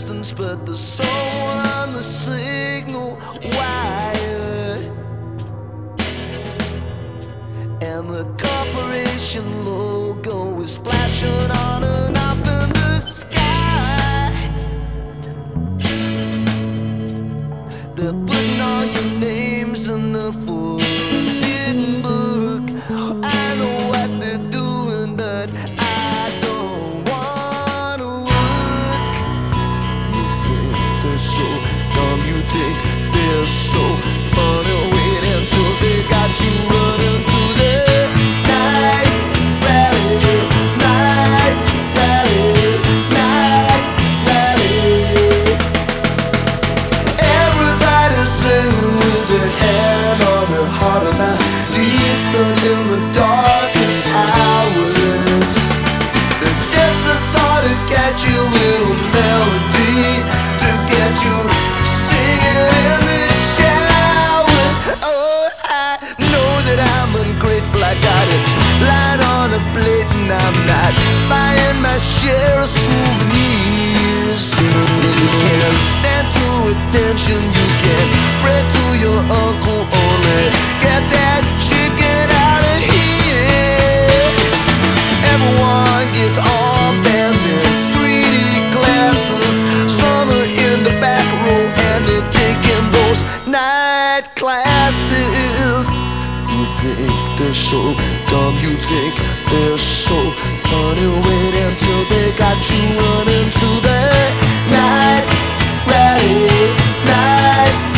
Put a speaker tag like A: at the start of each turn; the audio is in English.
A: distance, but there's someone on the signal wire, and the corporation logo is flashing on and off in the sky. They're putting all your names in the forbidden book. I know what they're doing, but I don't wanna look. You think they're so dumb, you think they're so funny. Wait until they got you running to the night rally, night rally, night rally. Everybody's singing with their hand on their heart, and I deep stuck in the darkest hours. There's just the thought to catch you, little melody, to get you singing in the showers. Oh, I know that I'm ungrateful. I got it lying on a plate, and I'm not buying my share of souvenirs. If you can't stand to attention, you can pray to your uncle. Only get that chicken out of here. Everyone gets armbands and 3D glasses. Some are in the back row and they're taking those night classes. You think they're so dumb, you think they're so funny. Wait until they got you running to the night rally, night